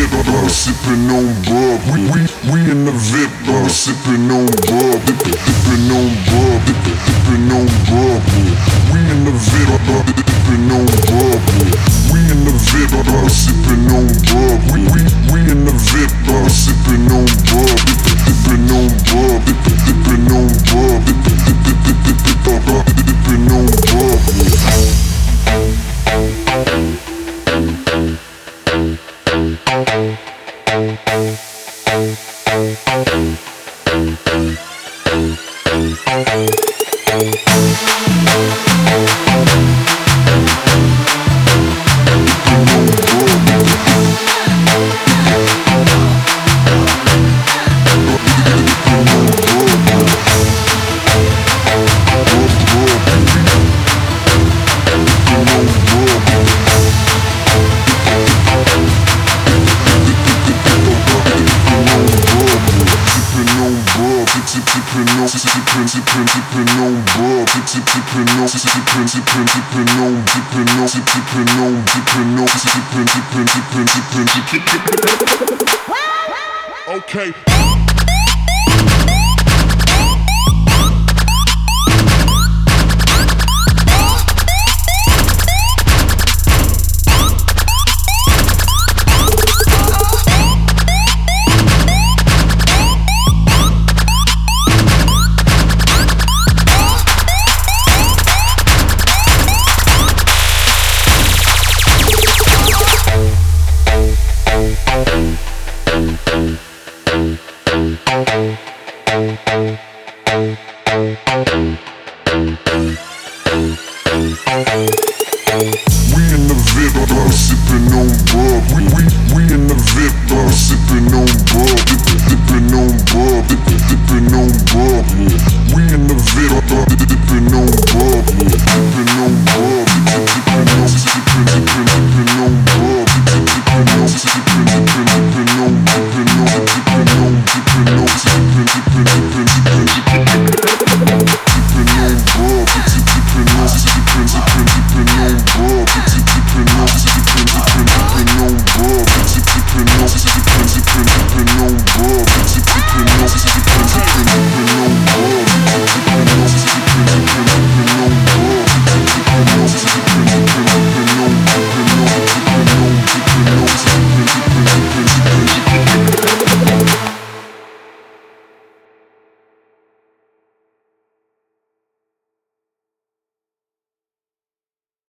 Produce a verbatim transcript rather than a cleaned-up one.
VIP, uh, sipping on bub. We we we in the VIP, uh, sipping on bub, dipping on bub, dipping on bub. We in the VIP, uh, dipping on bub. We in the VIP, uh, sipping on bub. We we we in the VIP, uh, sipping on bub, dipping on bub, dipping on bub, dipping on bub. Okay.